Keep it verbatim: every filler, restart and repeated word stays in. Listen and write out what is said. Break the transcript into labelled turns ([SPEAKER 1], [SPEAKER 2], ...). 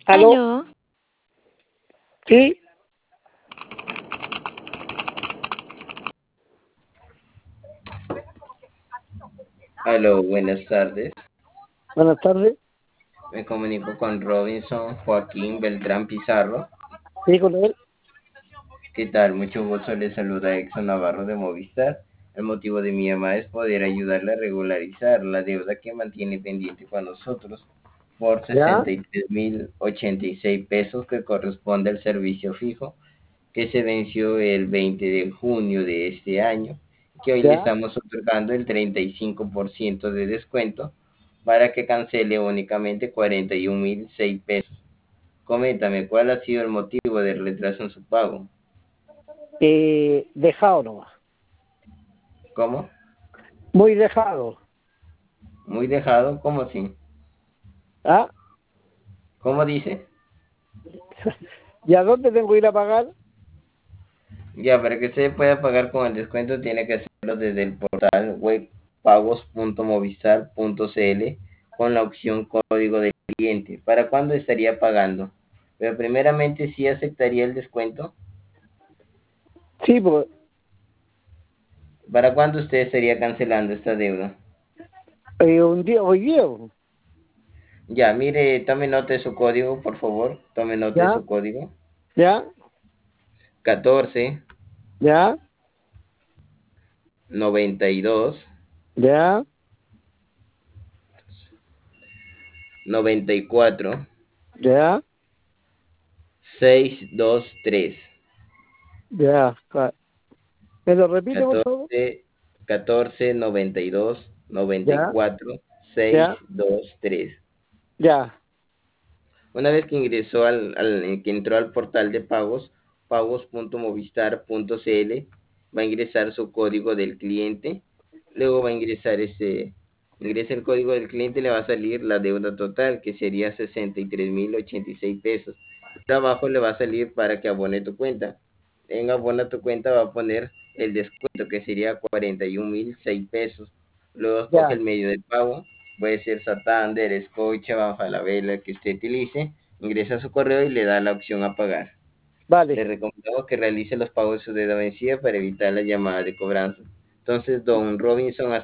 [SPEAKER 1] ¿Aló?
[SPEAKER 2] Aló,
[SPEAKER 1] Sí,
[SPEAKER 3] Aló, buenas tardes.
[SPEAKER 1] buenas tardes.
[SPEAKER 3] Me comunico con Robinson Joaquín Beltrán Pizarro.
[SPEAKER 1] Sí, con él.
[SPEAKER 3] ¿Qué tal? Mucho gusto. Le saluda Exxon Navarro de Movistar. El motivo de mi llamada es poder ayudarle a regularizar la deuda que mantiene pendiente con nosotros por
[SPEAKER 1] Ya,
[SPEAKER 3] sesenta y tres mil ochenta y seis pesos que corresponde al servicio fijo que se venció el veinte de junio de este año, que hoy le
[SPEAKER 1] ya.
[SPEAKER 3] estamos otorgando el treinta y cinco por ciento de descuento para que cancele únicamente cuarenta y un mil seis pesos. Coméntame, ¿cuál ha sido el motivo del retraso en su pago?
[SPEAKER 1] Eh, dejado nomás.
[SPEAKER 3] ¿Cómo?
[SPEAKER 1] Muy dejado.
[SPEAKER 3] ¿Muy dejado? ¿Cómo así?
[SPEAKER 1] ¿Ah?
[SPEAKER 3] ¿Cómo dice?
[SPEAKER 1] ¿Y a dónde tengo que ir a pagar?
[SPEAKER 3] Ya, para que usted pueda pagar con el descuento tiene que hacerlo desde el portal web pagos punto movistar punto cl con la opción código del cliente. ¿Para cuándo estaría pagando? Pero primeramente sí aceptaría el descuento.
[SPEAKER 1] Sí, pues,
[SPEAKER 3] ¿Para cuándo usted estaría cancelando esta deuda?
[SPEAKER 1] eh, un día, hoy día. Pues.
[SPEAKER 3] Ya, mire, tome nota de su código, por favor. Tome nota de
[SPEAKER 1] ¿Ya?
[SPEAKER 3] su código.
[SPEAKER 1] ¿Ya?
[SPEAKER 3] catorce
[SPEAKER 1] ¿Ya?
[SPEAKER 3] noventa y dos
[SPEAKER 1] ¿Ya?
[SPEAKER 3] noventa y cuatro
[SPEAKER 1] ¿Ya?
[SPEAKER 3] seiscientos veintitrés.
[SPEAKER 1] ¿Ya? Ja. ¿Me lo repite, por favor?
[SPEAKER 3] catorce catorce noventa y dos noventa y
[SPEAKER 1] ¿Ya?
[SPEAKER 3] cuatro
[SPEAKER 1] ¿Ya?
[SPEAKER 3] seiscientos veintitrés.
[SPEAKER 1] ¿Ya?
[SPEAKER 3] Una vez que ingresó al, al- que entró al portal de pagos, pagos punto movistar punto cl, va a ingresar su código del cliente, luego va a ingresar ese, ingresa el código del cliente, le va a salir la deuda total, que sería sesenta y tres mil ochenta y seis pesos. Por abajo le va a salir para que abone tu cuenta. En abona tu cuenta va a poner el descuento, que sería cuarenta y un mil seis pesos. Luego escoge
[SPEAKER 1] ¿Ya?
[SPEAKER 3] el medio de pago, puede ser Santander, Scotiabank, Falabella, que usted utilice, ingresa su correo y le da la opción a pagar. Le
[SPEAKER 1] Vale.
[SPEAKER 3] recomendamos que realice los pagos de su deuda vencida para evitar la llamada de cobranza. Entonces, don Robinson,